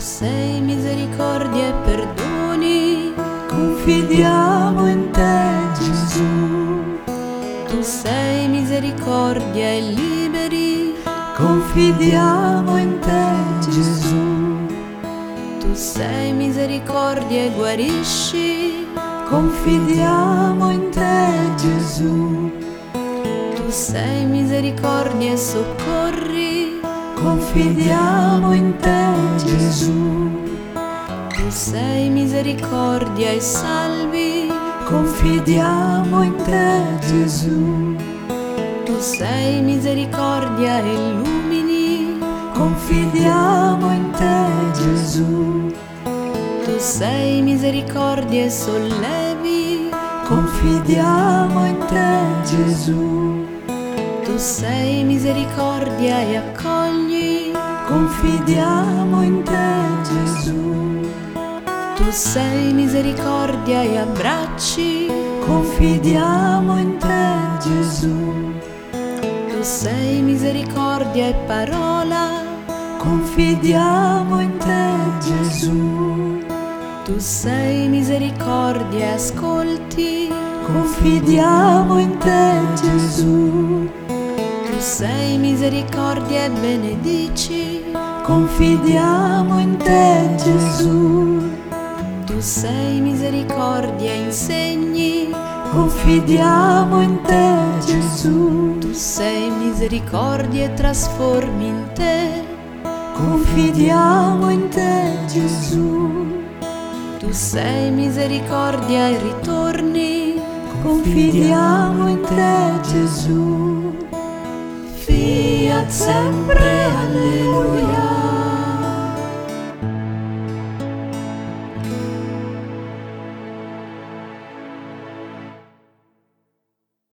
sei misericordia e perdoni, confidiamo in te, Gesù. tu sei misericordia e liberi, Confidiamo in te, Gesù. tu sei misericordia e guarisci, Confidiamo in te, Gesù. tu sei misericordia e soccorri, Confidiamo in te, Gesù. tu sei misericordia e salvi, Confidiamo in te, Gesù. tu sei misericordia e illumini, Confidiamo in te, Gesù. tu sei misericordia e sollevi, Confidiamo in te, Gesù. tu sei misericordia e accogli, Confidiamo in te, Gesù. tu sei misericordia e abbracci, Confidiamo in te, Gesù. tu sei misericordia e parola, Confidiamo in te, Gesù. tu sei misericordia e ascolti, Confidiamo in te, Gesù. tu sei misericordia e benedici, Confidiamo in te, Gesù. tu sei misericordia e insegni, Confidiamo in te, Gesù. tu sei misericordia e trasformi in te, Confidiamo in te, Gesù. tu sei misericordia e ritorni, Confidiamo in te, Gesù. fiat sempre, alleluia.